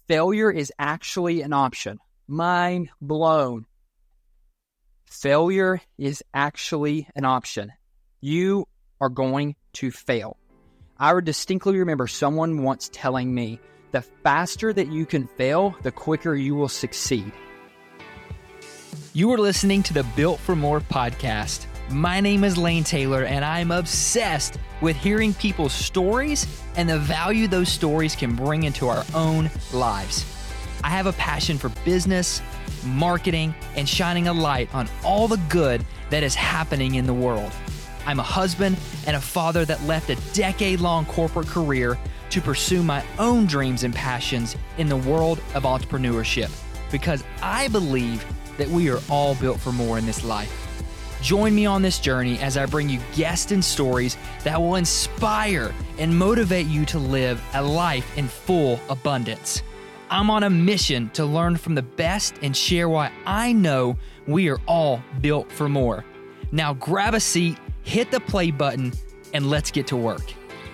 failure is actually an option. Mind blown. Failure is actually an option. You are going to fail. I distinctly remember someone once telling me, the faster that you can fail, the quicker you will succeed. You are listening to the Built for More podcast. My name is Lane Taylor, and I'm obsessed with hearing people's stories and the value those stories can bring into our own lives. I have a passion for business, marketing, and shining a light on all the good that is happening in the world. I'm a husband and a father that left a decade-long corporate career to pursue my own dreams and passions in the world of entrepreneurship, because I believe that we are all built for more in this life. Join me on this journey as I bring you guests and stories that will inspire and motivate you to live a life in full abundance. I'm on a mission to learn from the best and share why I know we are all built for more. Now grab a seat, hit the play button, and let's get to work.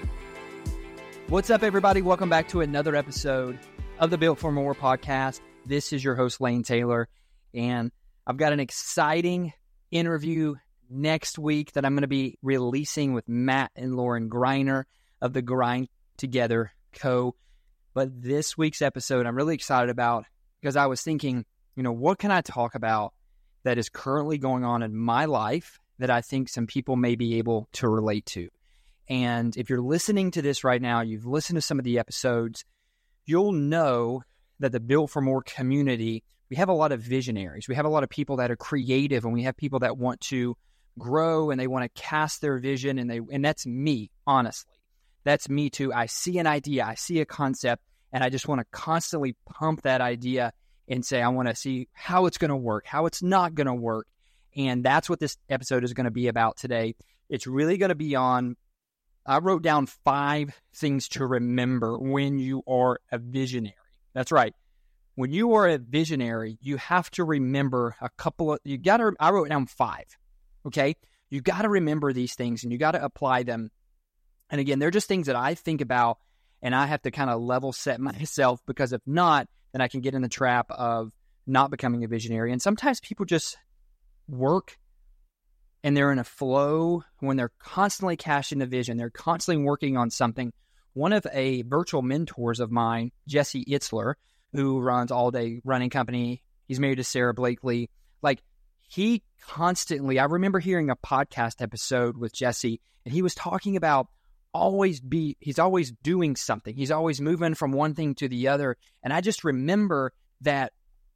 What's up, everybody? Welcome back to another episode of the Built for More podcast. This is your host, Lane Taylor, and I've got an exciting interview next week that I'm going to be releasing with Matt and Lauren Greiner of the Grind Together Co. But this week's episode I'm really excited about because I was thinking, what can I talk about that is currently going on in my life that I think some people may be able to relate to. And if you're listening to this right now, you've listened to some of the episodes, you'll know that the Built for More community, we have a lot of visionaries. We have a lot of people that are creative, and we have people that want to grow and they want to cast their vision, and that's me, honestly. That's me too. I see an idea, I see a concept, and I just want to constantly pump that idea and say, I want to see how it's going to work, how it's not going to work. And that's what this episode is going to be about today. It's really going to be I wrote down 5 things to remember when you are a visionary. That's right. When you are a visionary, you have to remember I wrote down 5, okay? You got to remember these things and you got to apply them. And again, they're just things that I think about and I have to kind of level set myself, because if not, then I can get in the trap of not becoming a visionary. And sometimes people just work and they're in a flow when they're constantly cashing the vision. They're constantly working on something. One of a virtual mentors of mine, Jesse Itzler, who runs All Day Running Company, he's married to Sarah Blakely. He constantly, I remember hearing a podcast episode with Jesse, and he was talking about he's always doing something. He's always moving from one thing to the other. And I just remember that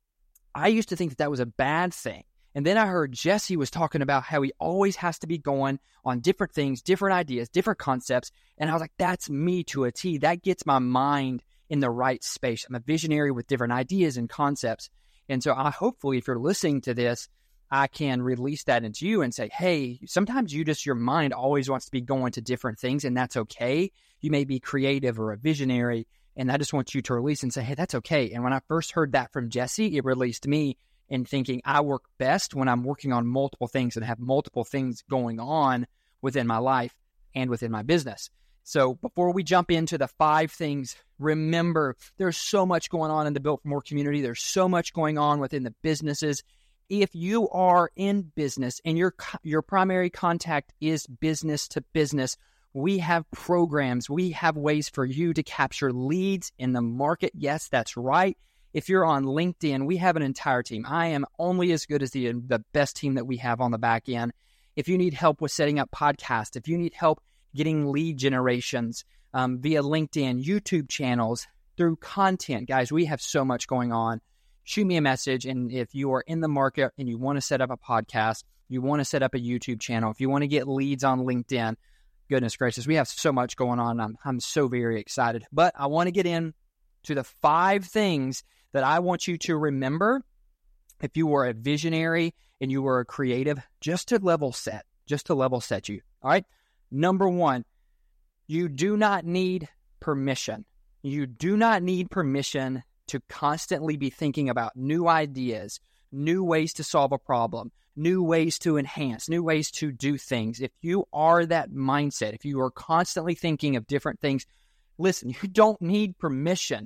I used to think that was a bad thing. And then I heard Jesse was talking about how he always has to be going on different things, different ideas, different concepts. And I was like, that's me to a T. That gets my mind in the right space. I'm a visionary with different ideas and concepts. And so hopefully, if you're listening to this, I can release that into you and say, hey, sometimes your mind always wants to be going to different things, and that's okay. You may be creative or a visionary, and I just want you to release and say, hey, that's okay. And when I first heard that from Jesse, it released me in thinking I work best when I'm working on multiple things and have multiple things going on within my life and within my business. So before we jump into the 5 things, remember, there's so much going on in the Built for More community. There's so much going on within the businesses. If you are in business and your primary contact is business to business, we have programs. We have ways for you to capture leads in the market. Yes, that's right. If you're on LinkedIn, we have an entire team. I am only as good as the best team that we have on the back end. If you need help with setting up podcasts, if you need help getting lead generations via LinkedIn, YouTube channels, through content, guys, we have so much going on. Shoot me a message. And if you are in the market and you want to set up a podcast, you want to set up a YouTube channel, if you want to get leads on LinkedIn, goodness gracious, we have so much going on. I'm so very excited. But I want to get in to the 5 things that I want you to remember if you were a visionary and you were a creative, just to level set you. All right. Number 1, you do not need permission. You do not need permission to constantly be thinking about new ideas, new ways to solve a problem, new ways to enhance, new ways to do things. If you are that mindset, if you are constantly thinking of different things, listen, you don't need permission.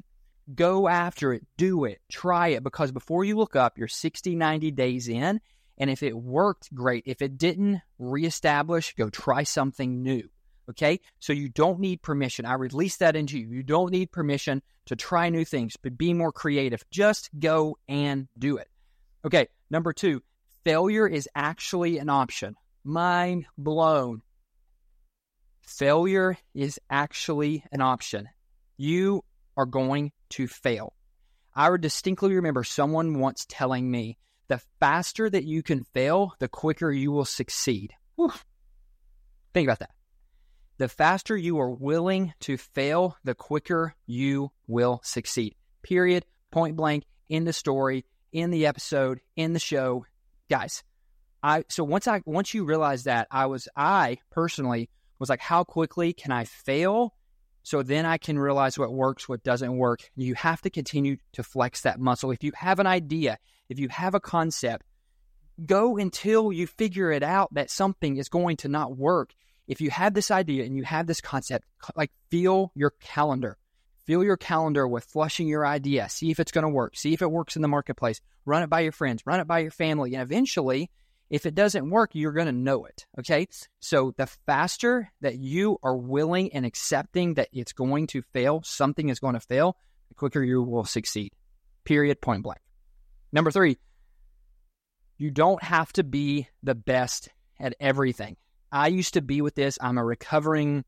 Go after it, do it, try it, because before you look up, you're 60, 90 days in, and if it worked, great. If it didn't, reestablish, go try something new, okay? So you don't need permission. I release that into you. You don't need permission to try new things, but be more creative. Just go and do it. Okay, number 2, failure is actually an option. Mind blown. Failure is actually an option. You are going to fail. I distinctly remember someone once telling me, the faster that you can fail, the quicker you will succeed. Whew. Think about that. The faster you are willing to fail, the quicker you will succeed. Period. Point blank. In the story, in the episode, in the show. Guys, once you realize that, I personally was like, how quickly can I fail? So then I can realize what works, what doesn't work. You have to continue to flex that muscle. If you have an idea, if you have a concept, go until you figure it out that something is going to not work. If you have this idea and you have this concept, like fill your calendar. Fill your calendar with flushing your idea. See if it's going to work. See if it works in the marketplace. Run it by your friends. Run it by your family. And eventually, if it doesn't work, you're going to know it, okay? So the faster that you are willing and accepting that it's going to fail, something is going to fail, the quicker you will succeed. Period, point blank. Number 3, you don't have to be the best at everything. I used to be with this. I'm a recovering,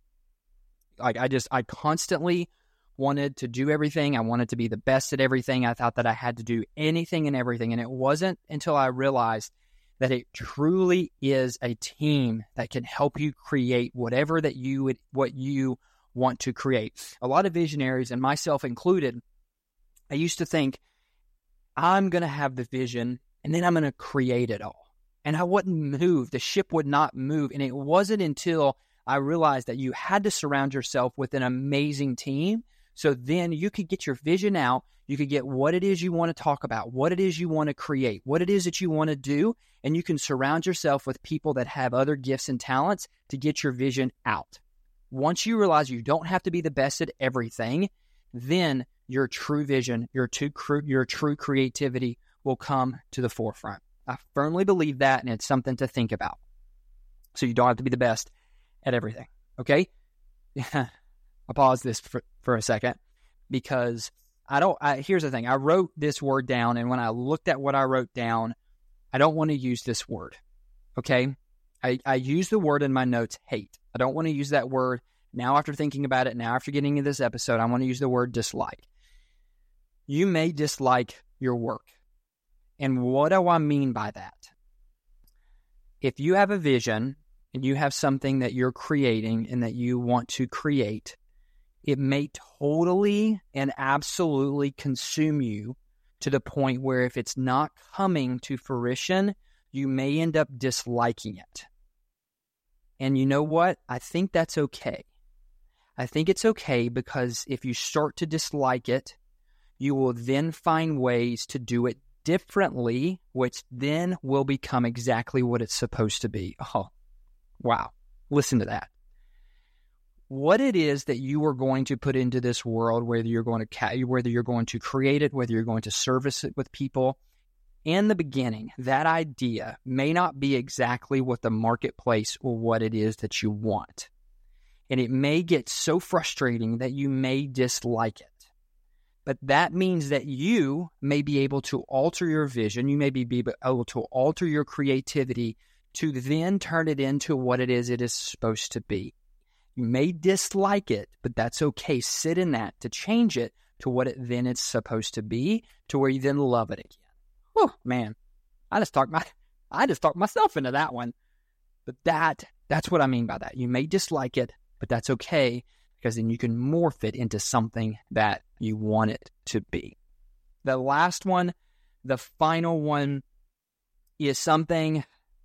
I constantly wanted to do everything. I wanted to be the best at everything. I thought that I had to do anything and everything. And it wasn't until I realized that it truly is a team that can help you create whatever what you want to create. A lot of visionaries, and myself included, I used to think, I'm going to have the vision and then I'm going to create it all. And I wouldn't move. The ship would not move. And it wasn't until I realized that you had to surround yourself with an amazing team. So then you could get your vision out. You could get what it is you want to talk about, what it is you want to create, what it is that you want to do. And you can surround yourself with people that have other gifts and talents to get your vision out. Once you realize you don't have to be the best at everything, then your true vision, your true creativity will come to the forefront. I firmly believe that, and it's something to think about. So you don't have to be the best at everything, okay? I'll pause this for a second because here's the thing. I wrote this word down, and when I looked at what I wrote down, I don't want to use this word, okay? I use the word in my notes, hate. I don't want to use that word. Now after thinking about it, now after getting into this episode, I want to use the word dislike. You may dislike your work. And what do I mean by that? If you have a vision and you have something that you're creating and that you want to create, it may totally and absolutely consume you to the point where if it's not coming to fruition, you may end up disliking it. And you know what? I think that's okay. I think it's okay because if you start to dislike it, you will then find ways to do it differently, which then will become exactly what it's supposed to be. Oh, wow. Listen to that. What it is that you are going to put into this world, whether you're going to create it, whether you're going to service it with people, in the beginning, that idea may not be exactly what the marketplace or what it is that you want. And it may get so frustrating that you may dislike it. But that means that you may be able to alter your vision. You may be able to alter your creativity to then turn it into what it is supposed to be. You may dislike it, but that's okay. Sit in that to change it to what it then is supposed to be, to where you then love it again. Whew, man, I just talked myself into that one. But that's what I mean by that. You may dislike it, but that's okay, because then you can morph it into something that you want it to be. The last one, the final one, is something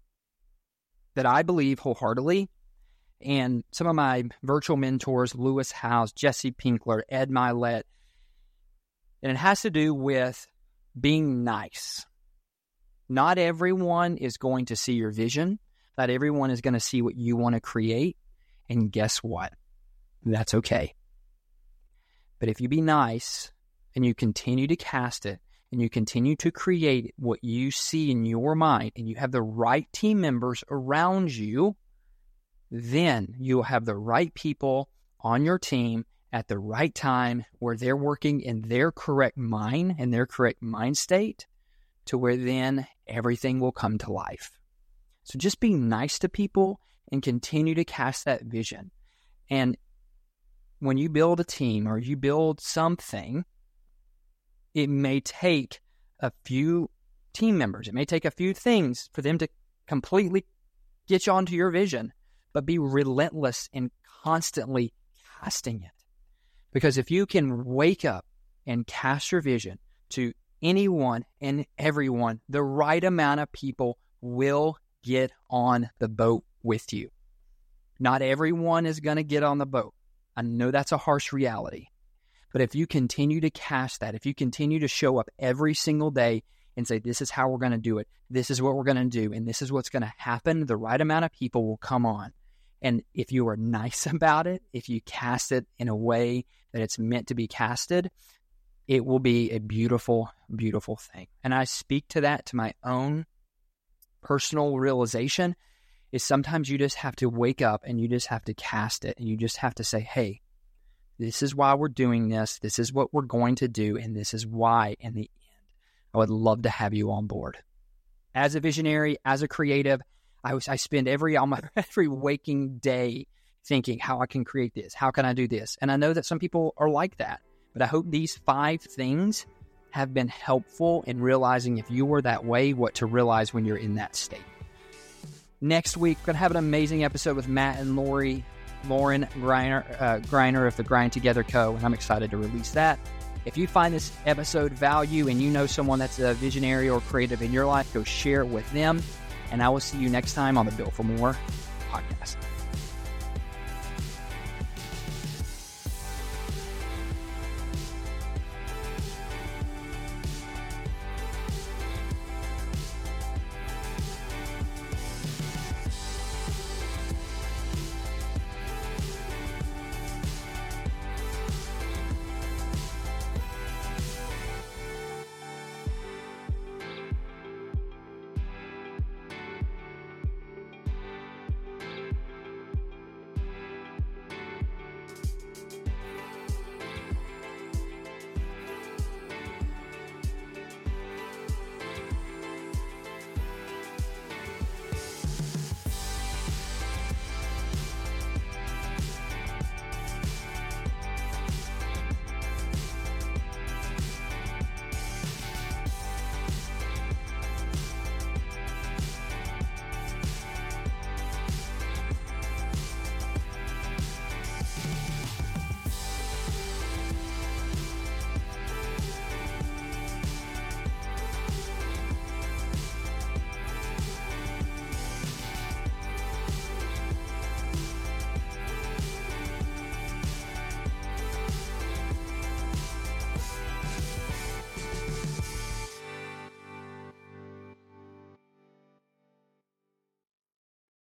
that I believe wholeheartedly, and some of my virtual mentors, Lewis Howes, Jesse Pinkler, Ed Milet, and it has to do with being nice. Not everyone is going to see your vision. Not everyone is going to see what you want to create. And guess what? That's okay. But if you be nice, and you continue to cast it, and you continue to create what you see in your mind, and you have the right team members around you, then you'll have the right people on your team at the right time where they're working in their correct mind and their correct mind state, to where then everything will come to life. So just be nice to people and continue to cast that vision. And when you build a team or you build something, it may take a few team members. It may take a few things for them to completely get you onto your vision, but be relentless in constantly casting it. Because if you can wake up and cast your vision to anyone and everyone, the right amount of people will get on the boat with you. Not everyone is going to get on the boat. I know that's a harsh reality. But if you continue to cast that, if you continue to show up every single day and say, this is how we're going to do it, this is what we're going to do, and this is what's going to happen, the right amount of people will come on. And if you are nice about it, if you cast it in a way that it's meant to be casted, it will be a beautiful, beautiful thing. And I speak to that, to my own personal realization, is sometimes you just have to wake up and you just have to cast it, and you just have to say, hey, this is why we're doing this. This is what we're going to do. And this is why, in the end, I would love to have you on board. As a visionary, as a creative, I spend every waking day thinking how I can create this. How can I do this? And I know that some people are like that, but I hope these 5 things have been helpful in realizing, if you were that way, what to realize when you're in that state. Next week, we're going to have an amazing episode with Matt and Lauren Greiner of the Grind Together Co., and I'm excited to release that. If you find this episode value and you know someone that's a visionary or creative in your life, go share it with them. And I will see you next time on the Built for More podcast.